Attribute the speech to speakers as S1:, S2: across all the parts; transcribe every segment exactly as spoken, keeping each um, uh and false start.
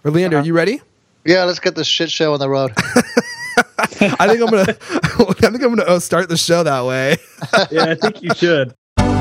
S1: Or Leander,
S2: Uh-huh.
S1: you ready?
S3: Yeah, let's get this shit show on the road.
S1: I think I'm gonna. I think I'm gonna uh, start the show that way.
S2: Yeah, I think you should.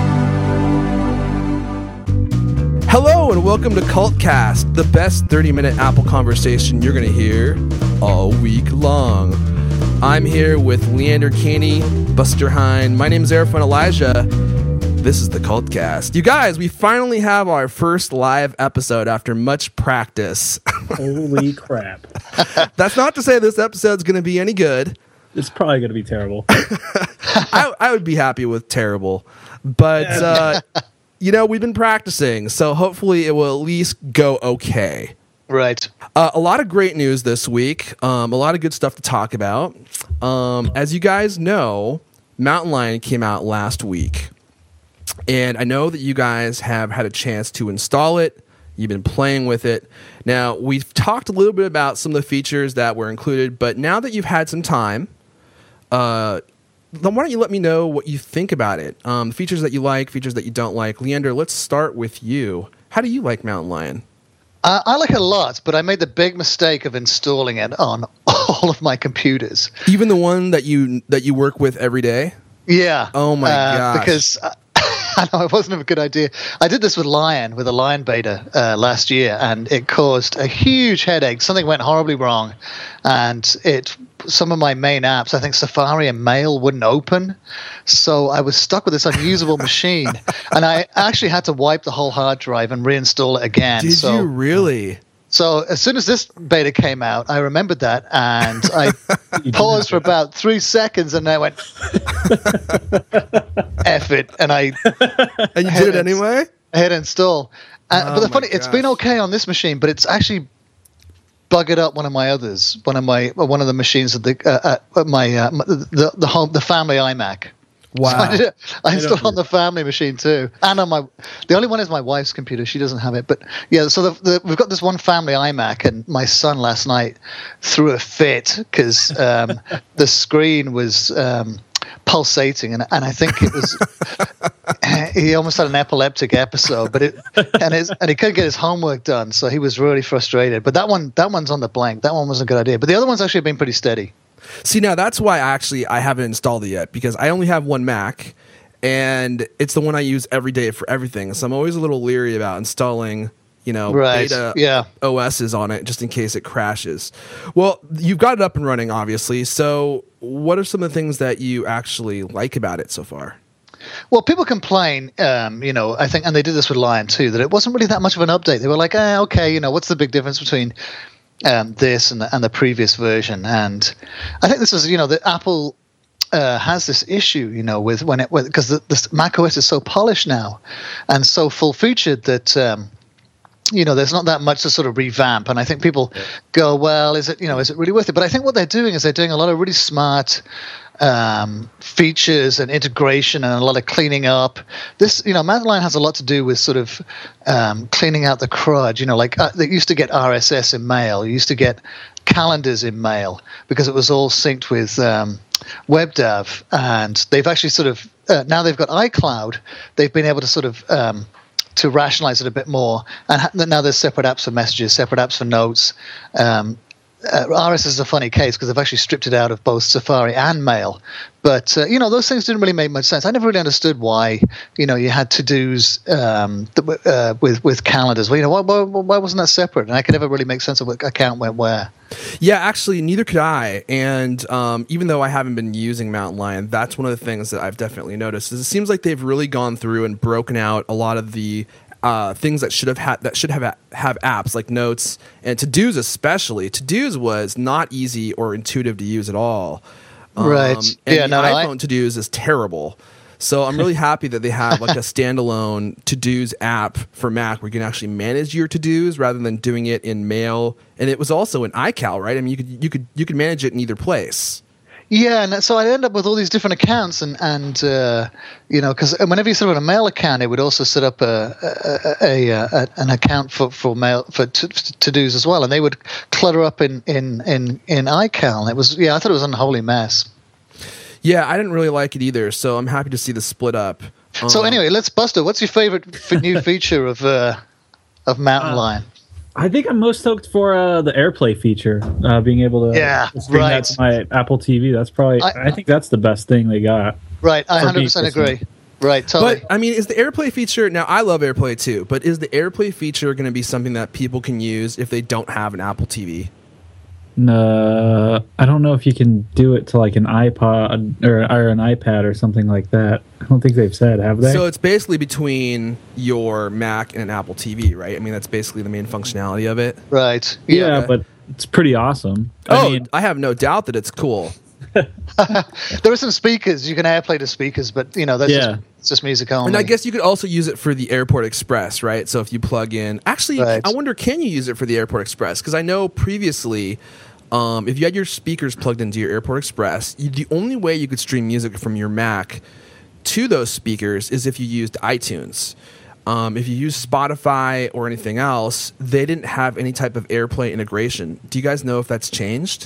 S1: Hello and welcome to Cultcast, the best thirty-minute Apple conversation you're gonna hear all week long. I'm here with Leander Caney, Buster Hine. My name's Arafan Elijah. This is the Cultcast. You guys, we finally have our first live episode after much practice.
S2: Holy crap.
S1: That's not to say this episode's going to be any good.
S2: It's probably going to be terrible.
S1: I, I would be happy with terrible. But, uh, you know, we've been practicing, so hopefully it will at least go okay.
S3: Right.
S1: Uh, a lot of great news this week. Um, a lot of good stuff to talk about. Um, as you guys know, Mountain Lion came out last week. And I know that you guys have had a chance to install it. You've been playing with it. Now, we've talked a little bit about some of the features that were included, but now that you've had some time, uh, then why don't you let me know what you think about it? Um, features that you like, features that you don't like. Leander, let's start with you. How do you like Mountain Lion?
S3: Uh, I like it a lot, but I made the big mistake of installing it on all of my computers.
S1: Even the one that you that you work with every day?
S3: Yeah.
S1: Oh my
S3: uh,
S1: gosh.
S3: Because uh, I know it wasn't a good idea. I did this with Lion, with a Lion beta uh, last year, and it caused a huge headache. Something went horribly wrong, and it some of my main apps, I think Safari and Mail, wouldn't open. So I was stuck with this unusable machine, and I actually had to wipe the whole hard drive and reinstall it again.
S1: Did
S3: so,
S1: you really?
S3: So as soon as this beta came out, I remembered that, and I paused for about three seconds, and I went, F it, and I
S1: And you did it anyway?
S3: I hit install. Uh,
S1: Oh
S3: but the
S1: my
S3: funny, it's been
S1: gosh.
S3: okay on this machine, but it's actually buggered up one of my others, one of my one of the machines of the uh, uh, my uh, the the home the family iMac.
S1: Wow.
S3: So I, did it, I installed
S2: don't
S3: on the family machine too, and on my. The only one is my wife's computer; she doesn't have it. But yeah, so the, the, we've got this one family iMac, and my son last night threw a fit because um, the screen was um, pulsating, and and I think it was. He almost had an epileptic episode, but it and his and he couldn't get his homework done, so he was really frustrated. But that one, that one's on the blank. That one was a good idea, but the other one's actually been pretty steady.
S1: See, now that's why actually I haven't installed it yet, because I only have one Mac, and it's the one I use every day for everything. So I'm always a little leery about installing, you know,
S3: Right,
S1: beta
S3: yeah.
S1: O Ss on it just in case it crashes. Well, you've got it up and running, obviously. So what are some of the things that you actually like about it so far?
S3: Well, people complain, um, you know, I think, and they did this with Lion too, that it wasn't really that much of an update. They were like, eh, okay, you know, what's the big difference between um, this and the, and the previous version? And I think this is, you know, that Apple uh, has this issue, you know, with when it, because the, the Mac O S is so polished now and so full featured that, um, you know, there's not that much to sort of revamp. And I think people go, well, is it, you know, is it really worth it? But I think what they're doing is they're doing a lot of really smart um, features and integration and a lot of cleaning up. This, you know, Mountain Lion has a lot to do with sort of um, cleaning out the crud. You know, like uh, they used to get R S S in Mail. You used to get calendars in Mail because it was all synced with um, WebDAV. And they've actually sort of, uh, now they've got iCloud, they've been able to sort of um, to rationalize it a bit more. And ha- now there's separate apps for messages, separate apps for notes. Um, uh, R S S is a funny case because they've actually stripped it out of both Safari and Mail. But, uh, you know, those things didn't really make much sense. I never really understood why, you know, you had to-dos um, th- uh, with, with calendars. Well, you know, why, why, why wasn't that separate? And I could never really make sense of what account went where.
S1: Yeah, actually, neither could I. And um, even though I haven't been using Mountain Lion, that's one of the things that I've definitely noticed. Is it seems like they've really gone through and broken out a lot of the uh, things that should have had that should have a- have apps like Notes and To-Dos, especially. To-Dos was not easy or intuitive to use at all. Um,
S3: Right.
S1: And
S3: Yeah,
S1: the
S3: no, no, I-
S1: iPhone To-Dos is terrible. So I'm really happy that they have like a standalone To-Dos app for Mac where you can actually manage your To-Dos rather than doing it in Mail. And it was also in iCal, right? I mean, you could you could you could manage it in either place.
S3: Yeah, and so I end up with all these different accounts, and and uh, you know, because whenever you set up a mail account, it would also set up a, a, a, a an account for for mail for to, to dos as well, and they would clutter up in in in in iCal. And it was yeah, I thought it was an unholy mess.
S1: Yeah, I didn't really like it either, so I'm happy to see the split up.
S3: So
S1: Um,
S3: anyway, let's Buster. What's your favorite f- new feature of uh, of Mountain
S2: Uh,
S3: Lion?
S2: I think I'm most stoked for uh, the AirPlay feature, uh, being able to
S3: Yeah,
S2: stream
S3: right.
S2: that to my Apple T V. That's probably,
S3: I-
S2: I, think that's the best thing they got.
S3: Right, I
S2: For me
S3: one hundred percent
S2: personally.
S3: agree. Right, totally.
S1: But I mean, is the AirPlay feature now? I love AirPlay too, but is the AirPlay feature going to be something that people can use if they don't have an Apple T V?
S2: No, I don't know if you can do it to like an iPod or, or an iPad or something like that. I don't think they've said, have they?
S1: So it's basically between your Mac and an Apple T V, right? I mean, that's basically the main functionality of it.
S3: right.
S2: yeah,
S3: Yeah.
S1: okay.
S2: but it's pretty awesome.
S1: Oh,
S2: I mean,
S1: I have no doubt that it's cool.
S3: There are some speakers. You can AirPlay to speakers, but, you know, that's
S2: Yeah.
S3: just, it's just music only.
S1: And I guess you could also use it for the Airport Express, right? So if you plug in, actually,
S3: Right.
S1: I wonder, can you use it for the Airport Express? Because I know previously, um, if you had your speakers plugged into your Airport Express, you, the only way you could stream music from your Mac to those speakers is if you used iTunes. Um, if you use Spotify or anything else, they didn't have any type of AirPlay integration. Do you guys know if that's changed?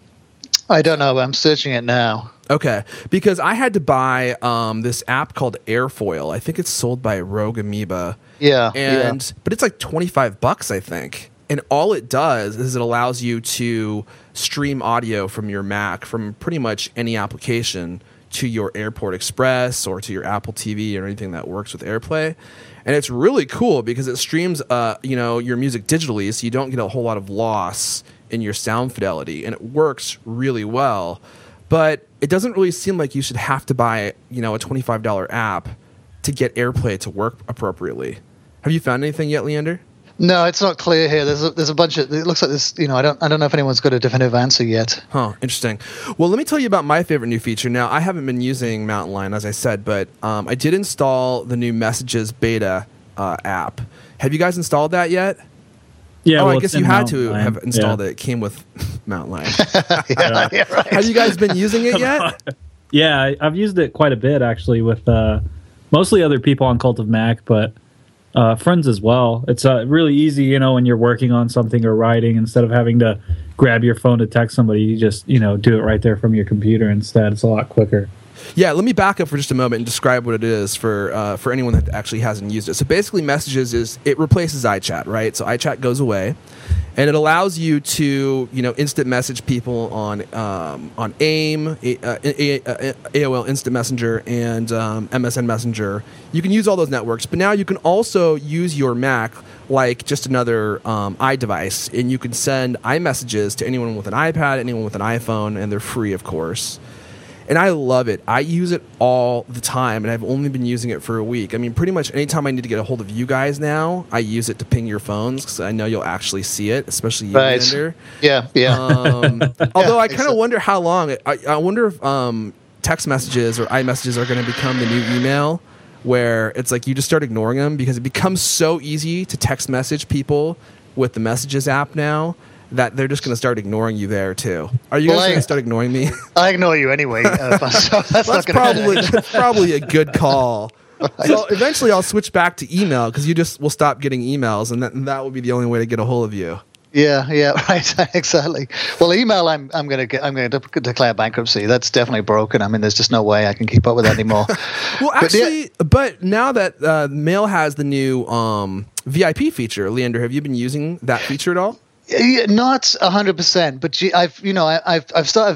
S3: I don't know. I'm searching it now.
S1: Okay, because I had to buy um, this app called Airfoil. I think it's sold by Rogue Amoeba.
S3: Yeah.
S1: and
S3: yeah.
S1: but it's like twenty-five bucks, I think. And all it does is it allows you to stream audio from your Mac from pretty much any application to your Airport Express or to your Apple T V or anything that works with AirPlay. And it's really cool because it streams uh, you know, your music digitally, so you don't get a whole lot of loss in your sound fidelity, and it works really well. But it doesn't really seem like you should have to buy, you know, a twenty-five dollars app to get AirPlay to work appropriately. Have you found anything yet, Leander?
S3: No, it's not clear here. There's a, there's a bunch of. It looks like this. You know, I don't. I don't know if anyone's got a definitive answer yet.
S1: Huh, interesting. Well, let me tell you about my favorite new feature. Now, I haven't been using Mountain Lion, as I said, but um, I did install the new Messages beta uh, app. Have you guys installed that yet?
S2: yeah,
S1: oh,
S2: well,
S1: I
S2: it's
S1: guess
S2: in
S1: you had
S2: Mountain
S1: to
S2: Lion.
S1: have installed
S2: yeah.
S1: it. It came with Mountain Lion.
S3: yeah, yeah, right.
S1: Have you guys been using it yet?
S2: Yeah, I, I've used it quite a bit actually with uh, mostly other people on Cult of Mac, but uh, friends as well. It's uh, really easy, you know, when you're working on something or writing, instead of having to grab your phone to text somebody, you just, you know, do it right there from your computer instead. It's a lot quicker.
S1: Yeah, let me back up for just a moment and describe what it is for uh, for anyone that actually hasn't used it. So basically, Messages is it replaces iChat, right? So iChat goes away, and it allows you to you know instant message people on um, on AIM, A- uh, A- A- A O L Instant Messenger, and um, M S N Messenger. You can use all those networks, but now you can also use your Mac like just another um, iDevice, and you can send iMessages to anyone with an iPad, anyone with an iPhone, and they're free, of course. And I love it. I use it all the time, and I've only been using it for a week. I mean, pretty much anytime I need to get a hold of you guys now, I use it to ping your phones because I know you'll actually see it, especially you,
S3: Right.
S1: Leander.
S3: Yeah, yeah.
S1: Um, although I kind of
S3: exactly.
S1: wonder how long. I, I wonder if um, text messages or iMessages are going to become the new email, where it's like you just start ignoring them because it becomes so easy to text message people with the Messages app now that they're just going to start ignoring you there too. Are you guys
S3: Well, I-
S1: going to start ignoring me?
S3: I ignore you anyway. Uh, so that's
S1: That's
S3: not going
S1: probably
S3: to.
S1: that's probably a good call. So eventually, I'll switch back to email because you just will stop getting emails, and that, and that will be the only way to get a hold of you.
S3: Yeah, yeah, right, exactly. Well, email, I'm, I'm going to get, I'm going to de- declare bankruptcy. That's definitely broken. I mean, there's just no way I can keep up with that anymore.
S1: Well,
S3: But yeah-
S1: actually, but now that uh, Mail has the new um, V I P feature, Leander, have you been using that feature at all?
S3: Yeah, not a hundred percent, but gee, I've you know I, I've I've started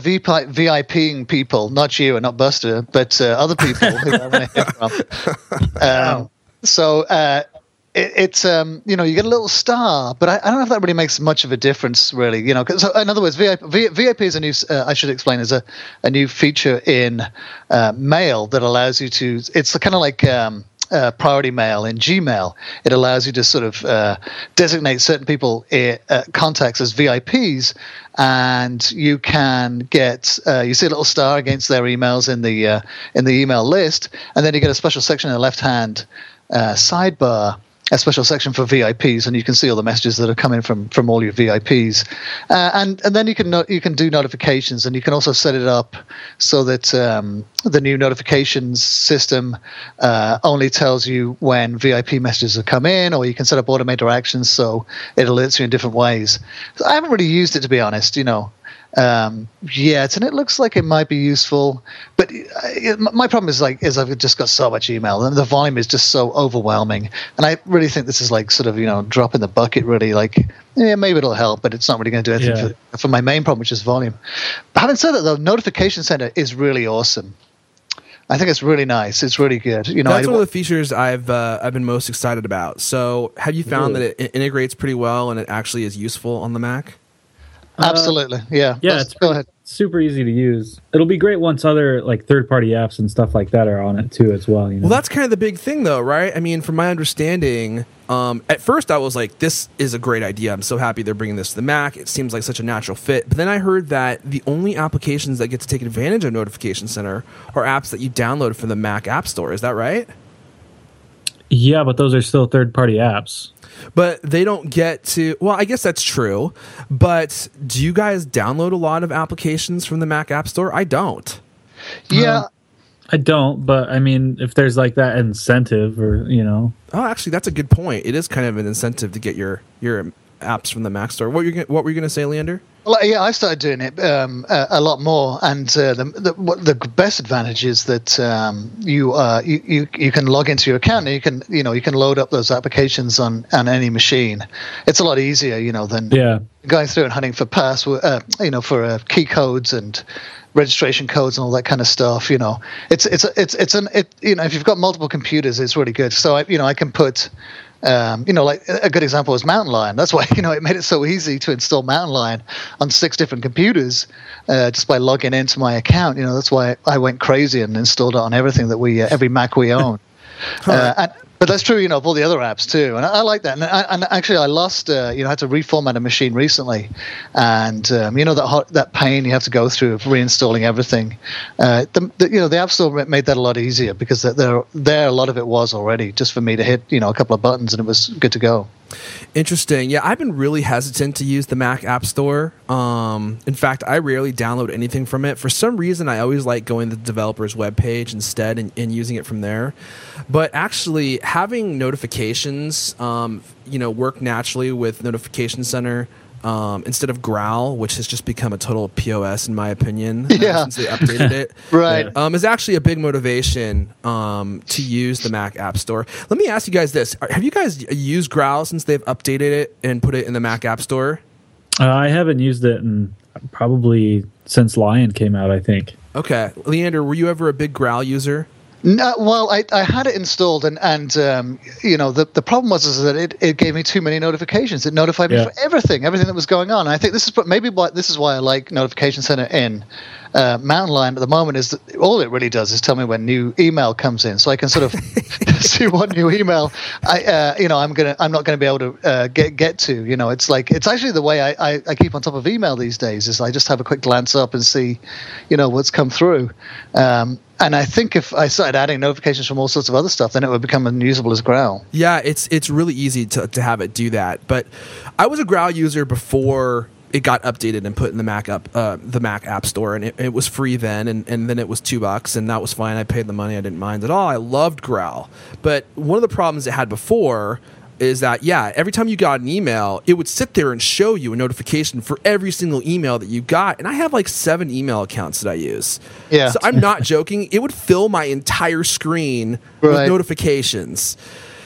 S3: VIPing people, not you and not Buster, but uh, other people who I want to hear from. Um, so uh, it, it's um, you know you get a little star, but I, I don't know if that really makes much of a difference, really. You know, 'cause, so in other words, V I P, V- VIP is a new. Uh, I should explain is a, a new feature in uh, Mail that allows you to. It's kind of like. Um, Uh, priority mail in Gmail. It allows you to sort of uh, designate certain people uh, uh, contacts as V I Ps, and you can get uh, you see a little star against their emails in the uh, in the email list, and then you get a special section in the left hand uh, sidebar, a special section for V I Ps, and you can see all the messages that are coming from from all your V I Ps, uh, and and then you can no- you can do notifications, and you can also set it up so that um, the new notifications system uh, only tells you when V I P messages have come in, or you can set up automated actions so it alerts you in different ways. So I haven't really used it, to be honest. You know, um, yet, and it looks like it might be useful. But it, my problem is like is I've just got so much email, and the volume is just so overwhelming. And I really think this is like sort of you know drop in the bucket. Really, like yeah, maybe it'll help, but it's not really going to do anything
S2: Yeah.
S3: for, for my main problem, which is volume. But having said that, though, Notification Center is really awesome. I think it's really nice. It's really good. You know,
S1: That's
S3: I,
S1: one of the features I've uh, I've been most excited about. So, have you found
S2: Really?
S1: that it integrates pretty well and it actually is useful on the Mac?
S3: absolutely, yeah.
S2: Yeah,
S3: Let's-
S2: it's
S3: go ahead.
S2: super easy to use. It'll be great once other like third-party apps and stuff like that are on it too as well. You know?
S1: Well, that's kind of the big thing, though, right? I mean, from my understanding, um, at first I was like, "This is a great idea. I'm so happy they're bringing this to the Mac. It seems like such a natural fit." But then I heard that the only applications that get to take advantage of Notification Center are apps that you download from the Mac App Store. Is that right?
S2: Yeah, but those are still third-party apps.
S1: But they don't get to. Well, I guess that's true. But do you guys download a lot of applications from the Mac App Store? I don't.
S3: Yeah.
S2: I don't, but I mean, if there's like that incentive, or you know,
S1: Oh, actually, that's a good point. It is kind of an incentive to get your your apps from the Mac Store. What were you gonna, what were you going to say, Leander?
S3: Well, yeah, I started doing it um, a, a lot more, and uh, the, the what the best advantage is that um, you, uh, you you you can log into your account and you can you know you can load up those applications on, on any machine. It's a lot easier, you know, than
S2: yeah,
S3: going through and hunting for password, uh, you know, for uh, key codes and registration codes and all that kind of stuff. You know, it's it's it's it's an it you know if you've got multiple computers, it's really good. So I you know I can put. Um, you know, like a good example is Mountain Lion. That's why, you know, it made it so easy to install Mountain Lion on six different computers uh, just by logging into my account. You know, that's why I went crazy and installed it on everything that we, uh, every Mac we own. uh, and, but that's true, you know, of all the other apps too. And I, I like that. And, I, and actually, I lost, uh, you know, I had to reformat a machine recently. And, um, you know, that hot, that pain you have to go through of reinstalling everything. Uh, the, the, you know, the App Store made that a lot easier because there, there, a lot of it was already just for me to hit, you know, a couple of buttons and it was good to go.
S1: Interesting. Yeah, I've been really hesitant to use the Mac App Store. Um, in fact, I rarely download anything from it. For some reason, I always like going to the developer's webpage instead and, and using it from there. But actually, having notifications, um, you know, work naturally with Notification Center um, instead of Growl, which has just become a total P O S in my opinion uh,
S3: Yeah.
S1: since they updated it.
S3: Right.
S2: Yeah.
S1: Um, is actually a big motivation um, to use the Mac App Store. Let me ask you guys this: Are- Have you guys used Growl since they've updated it and put it in the Mac App Store?
S2: uh, I haven't used it in probably since Lion came out. I think.
S1: Okay, Leander, were you ever a big Growl user?
S3: No, well, I, I had it installed, and and um, you know the, the problem was is that it, it gave me too many notifications. It notified me
S2: Yeah.
S3: for everything, everything that was going on. I think this is what- maybe why this is why I like Notification Center in uh, Mountain Lion at the moment. Is that all it really does is tell me when new email comes in, so I can sort of see what new email I uh, you know I'm gonna I'm not gonna be able to uh, get get to. You know, it's like it's actually the way I, I, I keep on top of email these days. Is I just have a quick glance up and see, you know, what's come through. Um, And I think if I started adding notifications from all sorts of other stuff, then it would become unusable as Growl.
S1: Yeah, it's it's really easy to, to have it do that. But I was a Growl user before it got updated and put in the Mac up uh, the Mac App Store, and it, it was free then, and, and then it was two bucks, and that was fine. I paid the money, I didn't mind at all. I loved Growl, but one of the problems it had before is that yeah, every time you got an email, it would sit there and show you a notification for every single email that you got, and I have like seven email accounts that I use.
S3: Yeah.
S1: So I'm not joking. It would fill my entire screen with
S3: Right.
S1: notifications.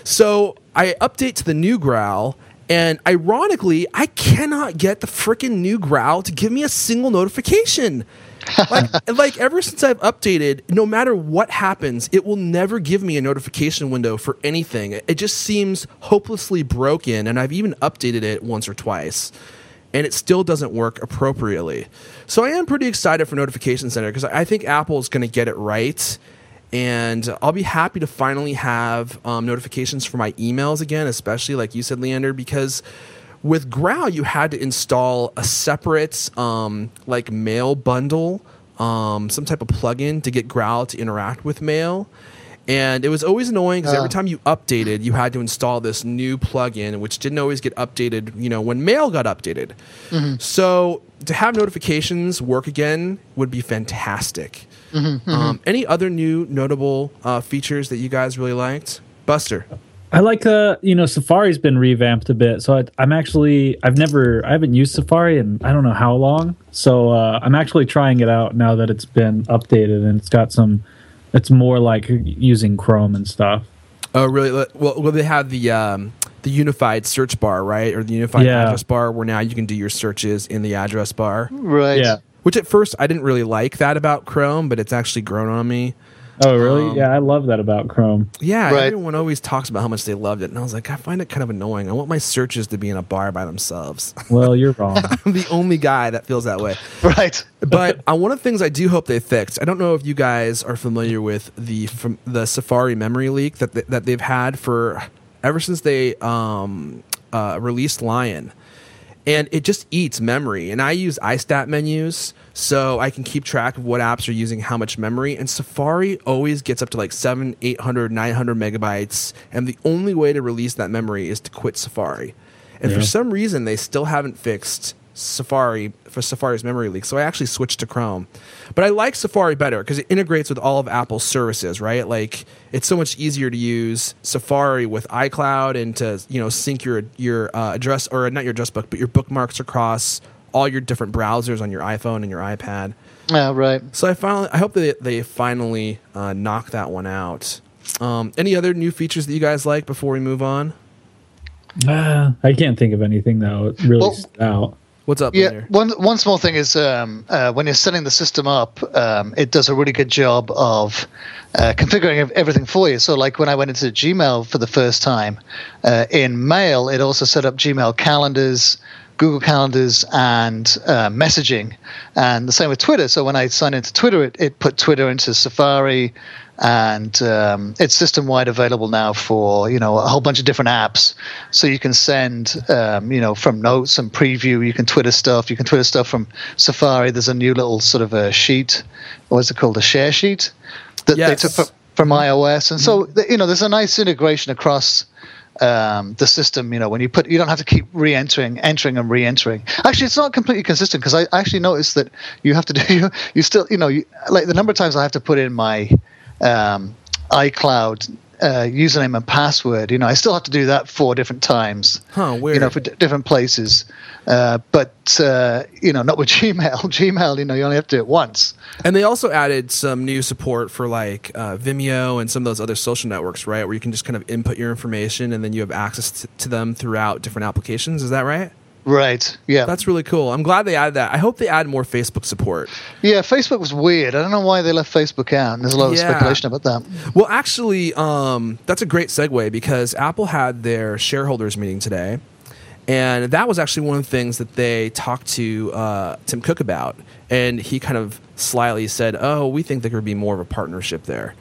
S1: So I update to the new Growl, and ironically, I cannot get the freaking new Growl to give me a single notification. like, like ever since I've updated, no matter what happens, it will never give me a notification window for anything. It just seems hopelessly broken, and I've even updated it once or twice, and it still doesn't work appropriately. So I am pretty excited for Notification Center because I think Apple is going to get it right. And I'll be happy to finally have um, notifications for my emails again, especially like you said, Leander, because with Growl, you had to install a separate um, like mail bundle, um, some type of plugin to get Growl to interact with mail. And it was always annoying because
S3: Oh.
S1: every time you updated, you had to install this new plugin, which didn't always get updated, you know, when mail got updated. So to have notifications work again would be fantastic. Um, any other new notable uh, features that you guys really liked? Buster.
S2: I like uh you know Safari's been revamped a bit, so I, I'm actually I've never I haven't used Safari in I don't know how long, so uh, I'm actually trying it out now that it's been updated and it's got some. It's more like using Chrome and stuff.
S1: Oh, really? Well, well they have the um, the unified search bar, right, or the unified
S2: Yeah.
S1: address bar, where now you can do your searches in the address bar.
S3: Right.
S2: Yeah.
S1: Which at first I didn't really like that about Chrome, but it's actually grown on me.
S2: Oh, really?
S1: Um,
S2: yeah, I love that about Chrome.
S1: Yeah,
S3: Right.
S1: everyone always talks about how much they loved it, and I was like, I find it kind of annoying. I want my searches to be in a bar by themselves.
S2: Well, you're wrong.
S1: I'm the only guy that feels that way.
S3: Right.
S1: But uh, one of the things I do hope they fixed. I don't know if you guys are familiar with the from the Safari memory leak that they, that they've had for ever since they um, uh, released Lion, and it just eats memory. And I use iStat menus so I can keep track of what apps are using how much memory. And Safari always gets up to like seven, eight hundred, nine hundred megabytes, and the only way to release that memory is to quit Safari. And
S2: Yeah.
S1: for some reason, they still haven't fixed Safari for Safari's memory leak. So I actually switched to Chrome. But I like Safari better because it integrates with all of Apple's services, right? Like it's so much easier to use Safari with iCloud and to, you know, sync your your uh, address or not your address book, but your bookmarks across all your different browsers on your iPhone and your iPad.
S3: Yeah. Right.
S1: So I finally I hope that they finally uh, knock that one out. Um, any other new features that you guys like before we move on?
S2: Uh, I can't think of anything that really
S3: Well-
S2: stood out.
S1: What's up,
S3: Yeah,
S1: Lanier?
S3: one one small thing is um, uh, when you're setting the system up, um, it does a really good job of uh, configuring ev- everything for you. So, like when I went into Gmail for the first time, uh, in Mail, it also set up Gmail calendars, Google Calendars, and uh, messaging, and the same with Twitter. So when I signed into Twitter, it, it put Twitter into Safari, and um, it's system-wide available now for you know a whole bunch of different apps. So you can send um, you know from Notes and Preview, you can Twitter stuff, you can Twitter stuff from Safari. There's a new little sort of a sheet, what's it called, a share sheet that
S1: Yes.
S3: they took from, from iOS, and so th- you know there's a nice integration across um, the system. You know when you put, you don't have to keep re-entering, entering and re-entering. Actually, it's not completely consistent because I actually noticed that you have to do you, you still you know you, like the number of times I have to put in my um, iCloud uh, username and password. You know, I still have to do that four different times.
S1: Huh, weird.
S3: You know, for d- different places. Uh, but uh, you know, not with Gmail. Gmail, you know, you only have to do it once.
S1: And they also added some new support for like uh, Vimeo and some of those other social networks, right? Where you can just kind of input your information and then you have access to, to them throughout different applications. Is that right?
S3: Right. Yeah.
S1: That's really cool. I'm glad they added that. I hope they add more Facebook support.
S3: yeah. Facebook was weird. I don't know why they left Facebook out. And there's a lot of
S1: Yeah.
S3: speculation about that.
S1: Well, actually, um, that's a great segue because Apple had their shareholders meeting today. And that was actually one of the things that they talked to uh, Tim Cook about. And he kind of slyly said, oh, we think there could be more of a partnership there.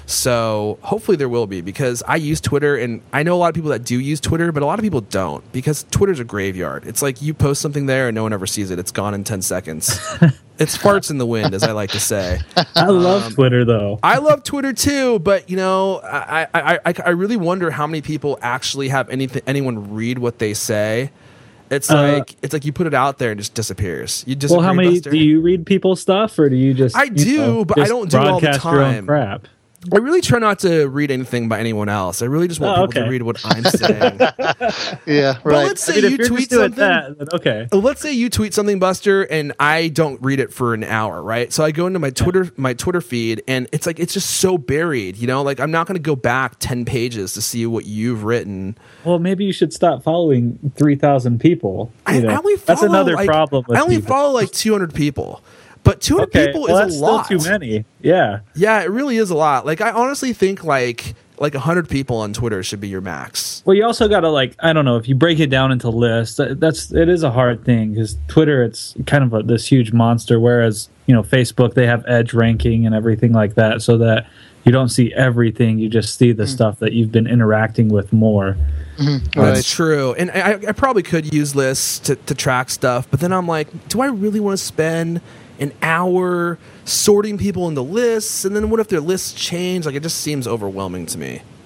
S1: So hopefully there will be, because I use Twitter, and I know a lot of people that do use Twitter, but a lot of people don't, because Twitter's a graveyard. It's like you post something there and no one ever sees it. It's gone in ten seconds. It's farts in the wind, as I like to say.
S2: I love Twitter though.
S1: I love Twitter too, but you know, I, I, I, I really wonder how many people actually have anything, anyone read what they say. It's
S2: Uh,
S1: like it's like you put it out there and it just disappears. You
S2: Well, how many
S1: Buster?
S2: do you read people's stuff, or do you just?
S1: I
S2: you
S1: do,
S2: know,
S1: but I
S2: just
S1: don't do it all the
S2: broadcast your own
S1: time.
S2: crap.
S1: I really try not to read anything by anyone else. I really just want
S2: Oh,
S1: people to
S2: okay.
S1: read what I'm saying.
S3: Yeah.
S1: But
S3: Right.
S1: let's
S2: I
S1: say
S2: mean,
S1: you
S2: if you're
S1: tweet
S2: just doing
S1: something.
S2: that, then okay.
S1: Let's say you tweet something, Buster, and I don't read it for an hour, right? So I go into my Twitter, my Twitter feed, and it's like it's just so buried, you know. Like I'm not going to go back ten pages to see what you've written.
S2: Well, maybe you should stop following three thousand people.
S1: I,
S2: you know.
S1: I only follow,
S2: That's another
S1: like-
S2: problem. With
S1: I only
S2: people.
S1: follow like two hundred people, but two hundred
S2: Okay,
S1: people
S2: well,
S1: is
S2: that's
S1: a lot.
S2: still too many. Yeah.
S1: Yeah, it really is a lot. Like I honestly think like like one hundred people on Twitter should be your max.
S2: Well, you also got to like I don't know if you break it down into lists. that- That's it is a hard thing because Twitter it's kind of a, this huge monster, whereas you know Facebook they have edge ranking and everything like that, so that you don't see everything. You just see the stuff that you've been interacting with more.
S1: That's
S3: Right.
S1: true. And I, I probably could use lists to, to track stuff, but then I'm like, do I really want to spend an hour sorting people into lists? And then what if their lists change? Like, it just seems overwhelming to me.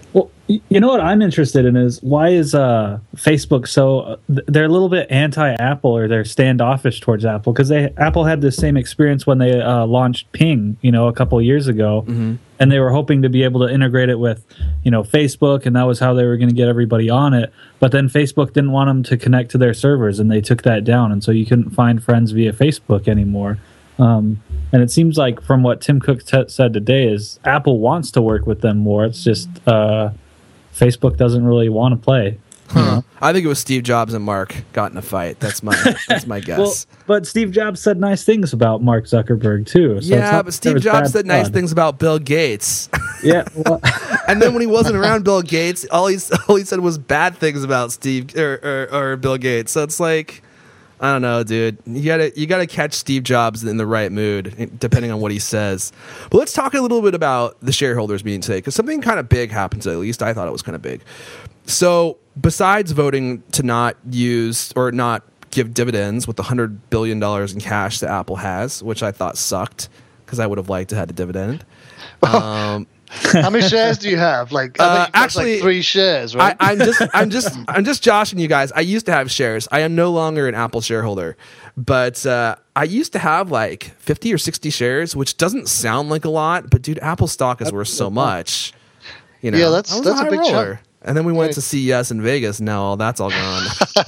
S2: Well, y- you know what I'm interested in is why is uh, Facebook so uh, th- they're a little bit anti-Apple, or they're standoffish towards Apple, because they Apple had the same experience when they uh, launched Ping, you know, a couple of years ago,
S1: Mm-hmm.
S2: and they were hoping to be able to integrate it with, you know, Facebook, and that was how they were going to get everybody on it. But then Facebook didn't want them to connect to their servers, and they took that down, and so you couldn't find friends via Facebook anymore. Um, and it seems like from what Tim Cook t- said today is Apple wants to work with them more. It's just uh, Facebook doesn't really want to play. you know?
S1: I think it was Steve Jobs and Mark got in a fight. That's my that's my guess.
S2: Well, but Steve Jobs said nice things about Mark Zuckerberg too. So it's
S1: yeah,
S2: not
S1: but
S2: that
S1: Steve
S2: there was
S1: Jobs
S2: bad
S1: said nice
S2: blood.
S1: things about Bill Gates.
S2: Yeah, well,
S1: And then when he wasn't around Bill Gates, all he all he said was bad things about Steve or, or, or Bill Gates. So it's like, I don't know, dude. You gotta you gotta catch Steve Jobs in the right mood, depending on what he says. But let's talk a little bit about the shareholders meeting today, because something kind of big happened today. At least I thought it was kind of big. So besides voting to not use or not give dividends with the hundred billion dollars in cash that Apple has, which I thought sucked because I would have liked to had a dividend. Um,
S3: How many shares do you have? Like, I
S1: Uh,
S3: think you've got,
S1: actually,
S3: like three shares,
S1: I,
S3: right?
S1: I'm just, I'm just, I'm just joshing you guys. I used to have shares. I am no longer an Apple shareholder, but uh, I used to have like fifty or sixty shares, which doesn't sound like a lot, but dude, Apple stock is worth so much. You know,
S3: Yeah, that's-
S1: I was
S3: that's a
S1: high
S3: big
S1: roller.
S3: chunk.
S1: And then we went
S3: Right.
S1: to C E S in Vegas. Now all that's all gone.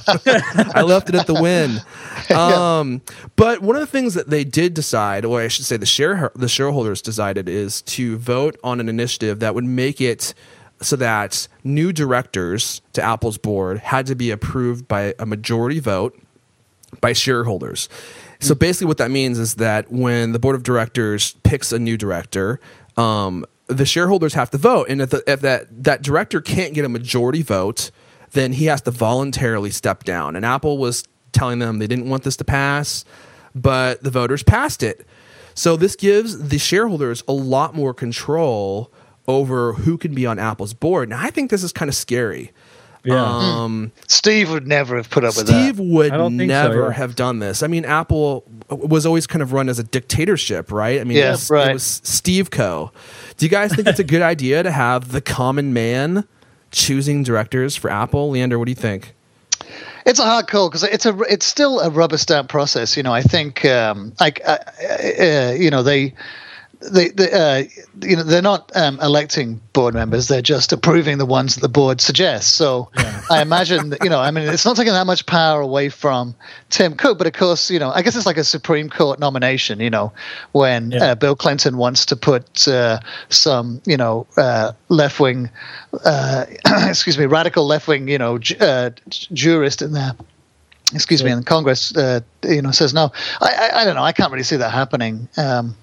S1: I left it at the win. Um, but one of the things that they did decide, or I should say, the share the shareholders decided, is to vote on an initiative that would make it so that new directors to Apple's board had to be approved by a majority vote by shareholders. So basically, what that means is that when the board of directors picks a new director, um, the shareholders have to vote, and if, the, if that that director can't get a majority vote, then he has to voluntarily step down. And Apple was telling them they didn't want this to pass, but the voters passed it. So this gives the shareholders a lot more control over who can be on Apple's board. Now, I think this is kind of scary.
S2: yeah.
S1: Um,
S3: Steve would never have put up with
S1: Steve
S3: that.
S1: would
S2: I don't think so,
S1: never
S2: yeah.
S1: have done this. I mean, Apple was always kind of run as a dictatorship, right? I mean,
S3: Yeah,
S1: it, was,
S3: right.
S1: it was Steve Co. Do you guys think it's a good idea to have the common man choosing directors for Apple? Leander, what do you think?
S3: It's a hard call because it's a it's still a rubber stamp process. You know, I think um, like uh, uh, you know they. They, they uh, you know, they're not um, electing board members; they're just approving the ones that the board suggests. So, I imagine that, you know, I mean, it's not taking that much power away from Tim Cook, but of course, you know, I guess it's like a Supreme Court nomination. You know, when
S2: Yeah.
S3: uh, Bill Clinton wants to put uh, some, you know, uh, left wing, uh, excuse me, radical left wing, you know, ju- uh, jurist in there. Excuse me,
S2: Yeah.
S3: and Congress, uh, you know, says no. I, I, I don't know. I can't really see that happening. Um,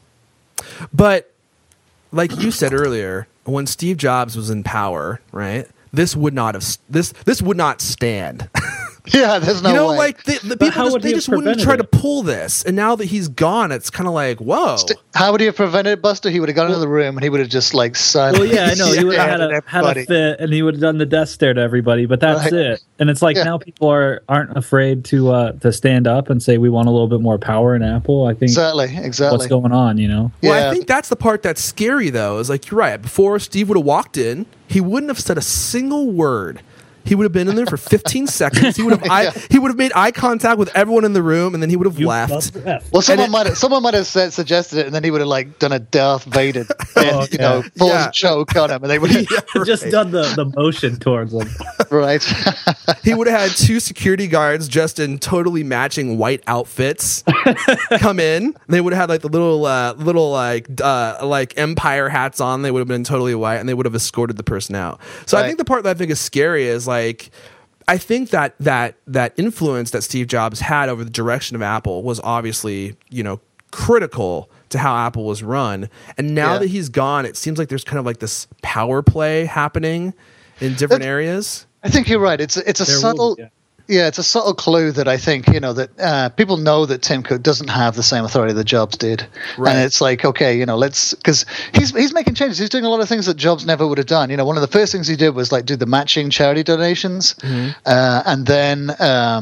S1: But like you said earlier, when Steve Jobs was in power, right? This would not have this this would not stand.
S3: Yeah, there's no
S1: you know,
S3: way.
S1: like the, the
S2: But
S1: people
S2: how
S1: just,
S2: would
S1: they
S2: he have
S1: just wouldn't
S2: prevented
S1: try to
S2: it?
S1: pull this. And now that he's gone, it's kind of like, whoa.
S3: St- How would he have prevented it, Buster? He would have gone into the room and he would have just like silently.
S2: Well, yeah, I know. He would have had
S3: stared
S2: a,
S3: at
S2: had a
S3: everybody.
S2: fit, and he would have done the death stare to everybody. But that's
S3: Right.
S2: it. And it's like
S3: Yeah.
S2: now people are aren't afraid to uh, to stand up and say we want a little bit more power in Apple. I think
S3: Exactly, exactly.
S2: what's going on, you know.
S1: Well,
S3: Yeah.
S1: I think that's the part that's scary, though. Is like you're right. Before Steve would have walked in, he wouldn't have said a single word. He would have been in there for fifteen seconds. He would have eye, he would have made eye contact with everyone in the room, and then he would have
S2: You
S1: left.
S2: love breath.
S3: Well, someone
S1: it-
S3: might have, someone might have said, suggested it, and then he would have like done a Darth Vader, and, you know,
S2: yeah.
S3: pulls
S1: Yeah.
S3: a choke on him, and they would have
S1: Yeah,
S2: Just
S1: right.
S2: done the, the motion towards them.
S3: right.
S1: He would have had two security guards dressed in totally matching white outfits come in. They would have had like the little, uh, little like, uh, like Empire hats on. They would have been totally white, and they would have escorted the person out. So I
S3: Right.
S1: think the part that I think is scary is like, I think that that that influence that Steve Jobs had over the direction of Apple was obviously, you know, critical to how Apple was run. And now
S3: Yeah.
S1: that he's gone, it seems like there's kind of like this power play happening in different
S3: That's-
S1: areas.
S3: I think you're right. It's a, it's a
S2: There will
S3: subtle.
S2: be, yeah.
S3: Yeah, it's a subtle clue that I think, you know, that uh, people know that Tim Cook doesn't have the same authority that Jobs did.
S1: Right.
S3: And it's like, okay, you know, let's, because he's he's making changes. He's doing a lot of things that Jobs never would have done. You know, one of the first things he did was like do the matching charity donations.
S1: Mm-hmm.
S3: Uh, and then um,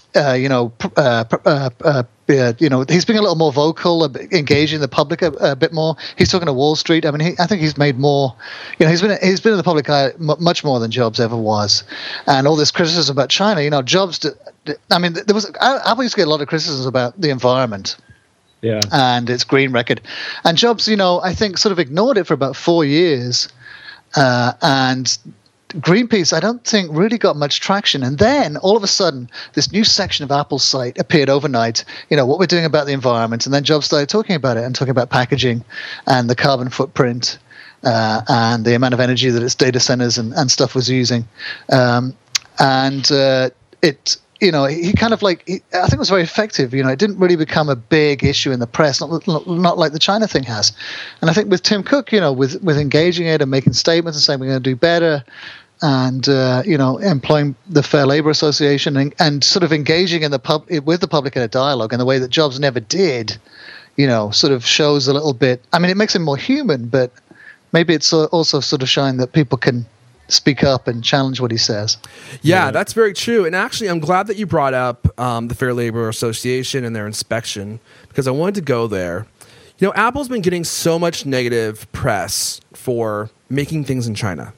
S3: uh, you know, uh, uh, uh, uh, you know, he's being a little more vocal, engaging the public a, a bit more. He's talking to Wall Street. I mean, he, I think he's made more. You know, he's been he's been in the public eye m- much more than Jobs ever was. And all this criticism about China, you know, Jobs. I mean, there was Apple used to get a lot of criticism about the environment.
S2: Yeah.
S3: And its green record, and Jobs, you know, I think sort of ignored it for about four years, uh, and Greenpeace, I don't think, really got much traction. And then all of a sudden, this new section of Apple's site appeared overnight, you know, what we're doing about the environment. And then Jobs started talking about it and talking about packaging and the carbon footprint uh, and the amount of energy that its data centers and, and stuff was using. Um, and uh, it, you know, he kind of like, he, I think it was very effective. You know, it didn't really become a big issue in the press, not, not, not like the China thing has. And I think with Tim Cook, you know, with, with engaging it and making statements and saying we're going to do better, and uh, you know, employing the Fair Labor Association and, and sort of engaging in the pub with the public in a dialogue in the way that Jobs never did, you know, sort of shows a little bit. I mean, it makes him more human, but maybe it's also sort of showing that people can speak up and challenge what he says.
S1: Yeah, yeah, that's very true. And actually, I'm glad that you brought up um, the Fair Labor Association and their inspection, because I wanted to go there. You know, Apple's been getting so much negative press for making things in China.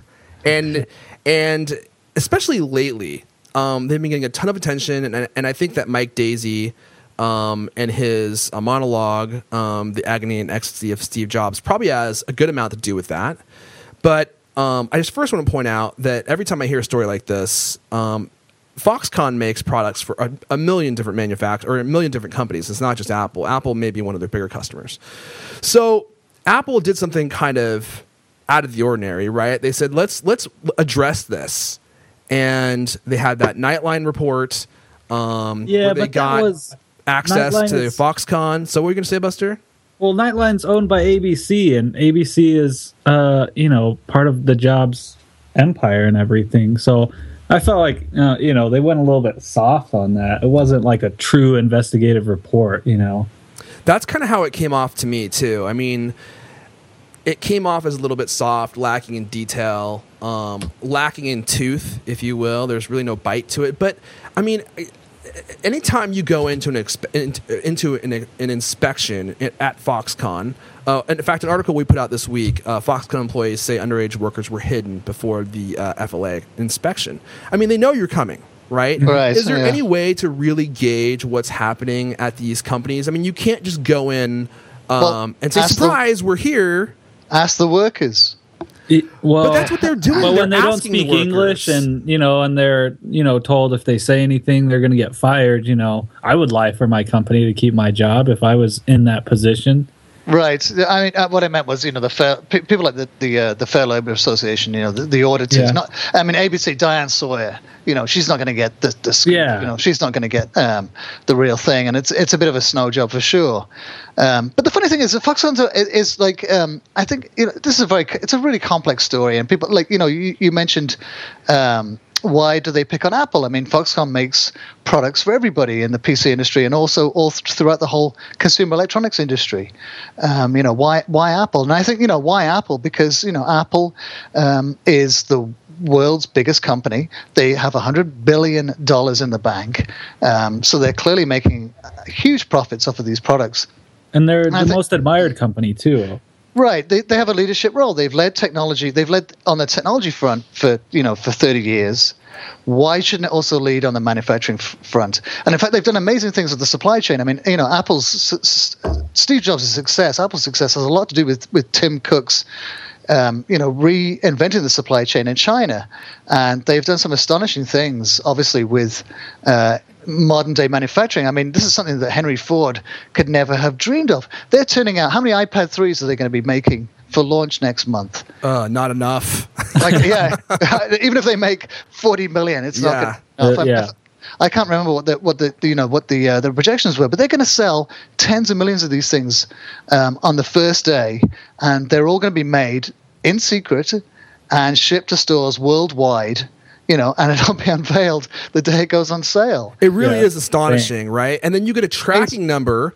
S1: And and especially lately, um, they've been getting a ton of attention, and and I think that Mike Daisey um, and his uh, monologue, um, "The Agony and Ecstasy of Steve Jobs," probably has a good amount to do with that. But um, I just first want to point out that every time I hear a story like this, um, Foxconn makes products for a, a million different manufacturers or a million different companies. It's not just Apple. Apple may be one of their bigger customers. So Apple did something kind of out of the ordinary, right? They said, let's let's address this. And they had that Nightline report. Um,
S2: yeah,
S1: where they
S2: but
S1: got
S2: that was,
S1: access
S2: Nightline
S1: to
S2: is,
S1: Foxconn. So what were you going to say, Buster?
S2: Well, Nightline's owned by A B C, and A B C is, uh, you know, part of the Jobs empire and everything. So I felt like, uh, you know, they went a little bit soft on that. It wasn't like a true investigative report, you know.
S1: That's kind of how it came off to me, too. I mean, it came off as a little bit soft, lacking in detail, um, lacking in tooth, if you will. There's really no bite to it. But, I mean, anytime you go into an exp- into an, an inspection at Foxconn, uh, and in fact, an article we put out this week, uh, Foxconn employees say underage workers were hidden before the uh, F L A inspection. I mean, they know you're coming. Right?
S3: Right.
S1: Is there
S3: yeah.
S1: any way to really gauge what's happening at these companies? I mean, you can't just go in um,
S3: well,
S1: and say, surprise, the- we're here.
S3: Ask the workers.
S2: It, well,
S1: but that's what they're doing.
S2: Well,
S1: they're
S2: when they don't speak
S1: the
S2: English, and you know, and they're you know told if they say anything, they're going to get fired. You know, I would lie for my company to keep my job if I was in that position.
S3: Right. I mean, uh, what I meant was, you know, the fair, p- people like the the, uh, the Fair Labor Association, you know, the, the auditors.
S2: Yeah.
S3: Not, I mean, A B C, Diane Sawyer, you know, she's not going to get the, the scoop,
S2: yeah.
S3: you know, she's not going to get um, the real thing, and it's it's a bit of a snow job for sure. Um, but the funny thing is, that Foxconn is, is like, um, I think, you know, this is a very, it's a really complex story, and people like, you know, you, you mentioned. Um, Why do they pick on Apple? I mean, Foxconn makes products for everybody in the P C industry and also all th- throughout the whole consumer electronics industry. Um, you know, why why Apple? And I think, you know, why Apple? Because, you know, Apple um, is the world's biggest company. They have one hundred billion dollars in the bank. Um, so they're clearly making huge profits off of these products.
S2: And they're
S3: and
S2: the
S3: think,
S2: most admired company, too.
S3: Right, they they have a leadership role. They've led technology. They've led on the technology front for you know for thirty years. Why shouldn't it also lead on the manufacturing f- front? And in fact, they've done amazing things with the supply chain. I mean, you know, Apple's s- s- Steve Jobs' success, Apple's success has a lot to do with with Tim Cook's. Um, you know, reinventing the supply chain in China, and they've done some astonishing things. Obviously, with uh, modern day manufacturing. I mean, this is something that Henry Ford could never have dreamed of. They're turning out how many iPad threes are they going to be making for launch next month?
S1: Uh, not enough.
S3: Like, yeah, even if they make forty million, it's not
S1: yeah.
S3: good enough.
S2: Uh, yeah.
S3: I can't remember what the what the you know what the uh, the projections were, but they're going to sell tens of millions of these things um, on the first day, and they're all going to be made in secret and shipped to stores worldwide. You know, and it'll be unveiled the day it goes on sale.
S1: It really
S2: Yeah.
S1: is astonishing, right? And then you get a tracking number,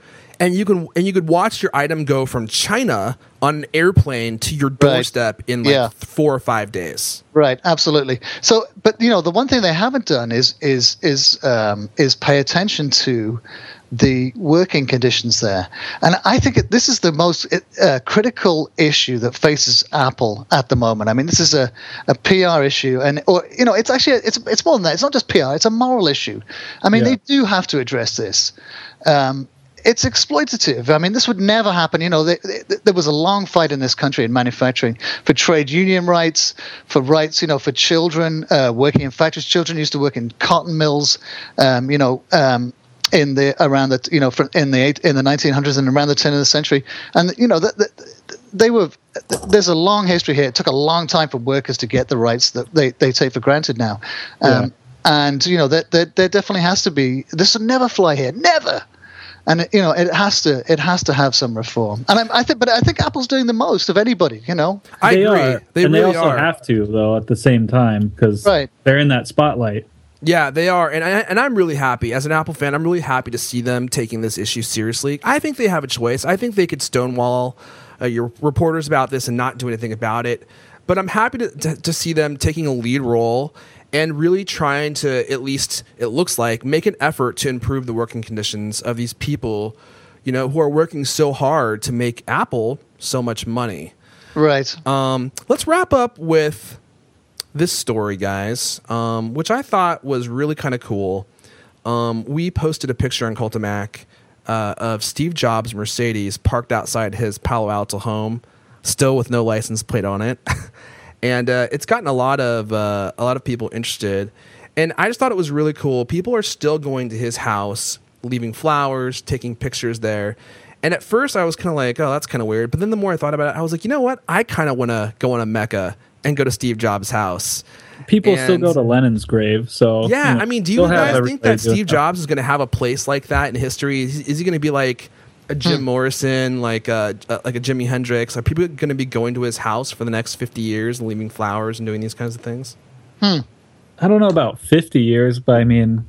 S1: and you can and you could watch your item go from China on an airplane to your doorstep right. in like
S3: yeah.
S1: four or five days.
S3: Right, absolutely. So, but you know, the one thing they haven't done is is is um, is pay attention to the working conditions there, and I think it, this is the most uh, critical issue that faces Apple at the moment. I mean, this is a, a P R issue, and or you know, it's actually it's it's more than that. It's not just P R; it's a moral issue. I mean, yeah. they do have to address this. Um, It's exploitative. I mean, this would never happen. You know, they, they, there was a long fight in this country in manufacturing for trade union rights, for rights, you know, for children uh, working in factories. Children used to work in cotton mills, um, you know, um, in the around the you know in the eight, in the nineteen hundreds and around the turn of the century. And you know, the, the, they were. There's a long history here. It took a long time for workers to get the rights that they, they take for granted now. Um, yeah. And you know, there, there there definitely has to be. This would never fly here. Never. And you know it has to it has to have some reform, and I, I think, but I think Apple's doing the most of anybody. You know,
S1: I
S2: they
S1: agree.
S2: Are.
S1: They
S2: and
S1: really
S2: they also
S1: are.
S2: have to though at the same time because
S3: right.
S2: they're in that spotlight.
S1: Yeah, they are, and I, and I'm really happy as an Apple fan. I'm really happy to see them taking this issue seriously. I think they have a choice. I think they could stonewall uh, your reporters about this and not do anything about it. But I'm happy to, to to see them taking a lead role and really trying to, at least it looks like, make an effort to improve the working conditions of these people, you know, who are working so hard to make Apple so much money.
S3: Right.
S1: Um, let's wrap up with this story, guys, um, which I thought was really kind of cool. Um, we posted a picture on Cult of Mac uh, of Steve Jobs' Mercedes parked outside his Palo Alto home, still with no license plate on it. And uh, it's gotten a lot of uh, a lot of people interested. And I just thought it was really cool. People are still going to his house, leaving flowers, taking pictures there. And at first I was kind of like, oh, that's kind of weird. But then the more I thought about it, I was like, you know what? I kind of want to go on a Mecca and go to Steve Jobs' house.
S2: People
S1: and
S2: still go to Lenon's grave. So
S1: yeah,
S2: you know,
S1: I mean, do you guys think that Steve Jobs is going to have a place like that in history? Is, is he going to be like a Jim hmm. Morrison, like a, uh, like a Jimi Hendrix? Are people going to be going to his house for the next fifty years and leaving flowers and doing these kinds of things?
S3: Hmm.
S2: I don't know about fifty years, but I mean,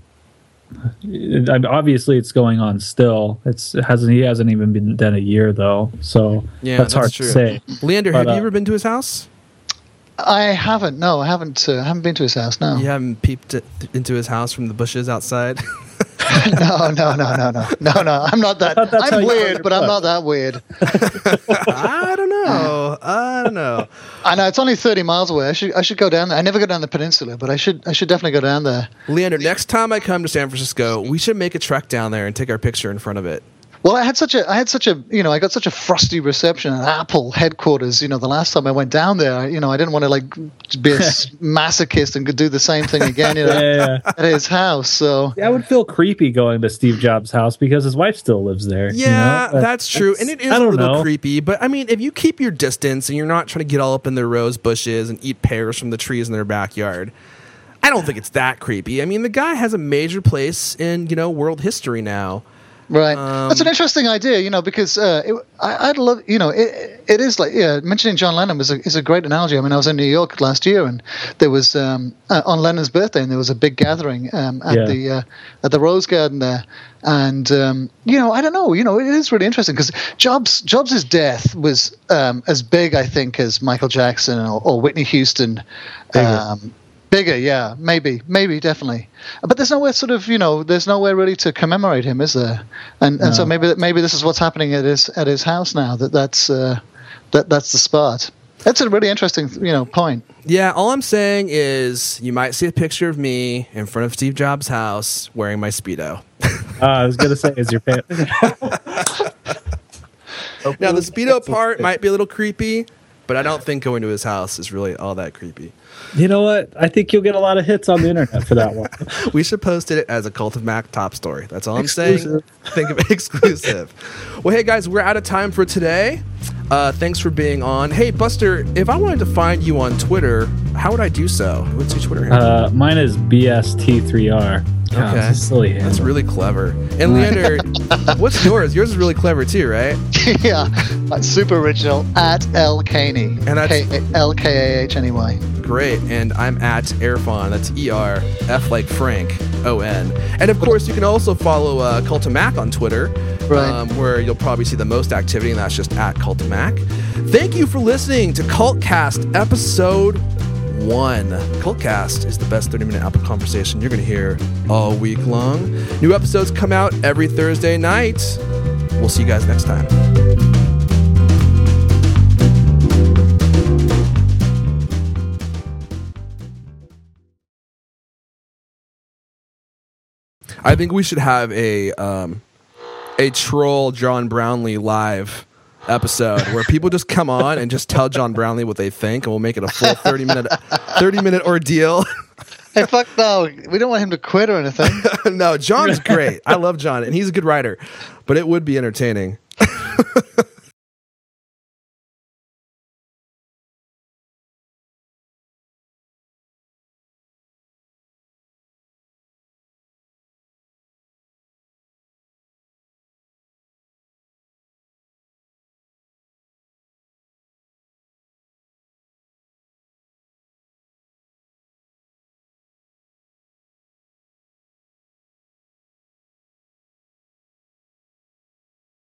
S2: it, obviously it's going on still. It's it hasn't he hasn't even been done a year though, so
S1: yeah,
S2: that's, that's hard
S1: true.
S2: to say.
S1: Leander,
S2: but,
S1: have
S2: uh,
S1: you ever been to his house?
S3: I haven't. No, I haven't. Uh, haven't been to his house. No.
S1: You haven't peeped it, into his house from the bushes outside?
S3: no, no, no, no, no, no, no. I'm not that. I'm weird, but I'm not that weird.
S1: I don't know. I don't know.
S3: I know it's only thirty miles away. I should I should go down there. I never go down the peninsula, but I should I should definitely go down there.
S1: Leander, next time I come to San Francisco, we should make a trek down there and take our picture in front of it.
S3: Well, I had such a, I had such a, you know, I got such a frosty reception at Apple headquarters. You know, the last time I went down there, you know, I didn't want to like be a masochist and do the same thing again, you know,
S2: yeah, yeah.
S3: at his house. So
S2: yeah, I would feel creepy going to Steve Jobs' house because his wife still lives there.
S1: Yeah,
S2: you know?
S1: that's true, and it is a little know. creepy. But I mean, if you keep your distance and you're not trying to get all up in their rose bushes and eat pears from the trees in their backyard, I don't think it's that creepy. I mean, the guy has a major place in, you know, world history now.
S3: Right,
S1: um,
S3: that's an interesting idea, you know, because uh, it, I, I'd love, you know, it, it is like, yeah, mentioning John Lennon was a, is a great analogy. I mean, I was in New York last year, and there was um, uh, on Lennon's birthday, and there was a big gathering um, at
S2: yeah.
S3: the uh, at the Rose Garden there, and um, you know, I don't know, you know, it is really interesting because Jobs Jobs' death was um, as big, I think, as Michael Jackson or, or Whitney Houston. Um, Bigger, yeah, maybe, maybe, definitely. But there's nowhere, sort of, you know, there's nowhere really to commemorate him, is there? And no. and so maybe maybe this is what's happening at his at his house now. That that's uh, that that's the spot. That's a really interesting, you know, point.
S1: Yeah, all I'm saying is you might see a picture of me in front of Steve Jobs' house wearing my Speedo.
S2: uh, I was gonna say, is your pants?
S1: Now the Speedo part might be a little creepy, but I don't think going to his house is really all that creepy.
S2: You know what? I think you'll get a lot of hits on the internet for that one.
S1: We should post it as a Cult of Mac top story. That's all I'm
S2: exclusive.
S1: saying. Think of it exclusive. Well, hey guys, we're out of time for today. Uh, thanks for being on. Hey Buster, if I wanted to find you on Twitter, how would I do so? What's your Twitter handle?
S2: Uh, mine is B S T three R.
S1: Okay,
S2: oh, that's, silly
S1: that's really clever. And Leander, what's yours? Yours is really clever too, right?
S3: Yeah, that's super original. At L Caney,
S1: and that's
S3: K- L K A H N E Y.
S1: Great, and I'm at Erfon. That's E R F like Frank O N. And of course, you can also follow uh, Cult of Mac on Twitter.
S3: Right.
S1: um, where you'll probably see the most activity, and that's just at Cult of Mac. Thank you for listening to Cultcast episode one. Cultcast is the best thirty-minute Apple conversation you're going to hear all week long. New episodes come out every Thursday night. We'll see you guys next time. I think we should have a um, a troll John Brownlee live episode where people just come on and just tell John Brownlee what they think, and we'll make it a full thirty minute thirty minute ordeal.
S3: Hey, fuck no. We don't want him to quit or anything.
S1: No, John's great. I love John, and he's a good writer, but it would be entertaining.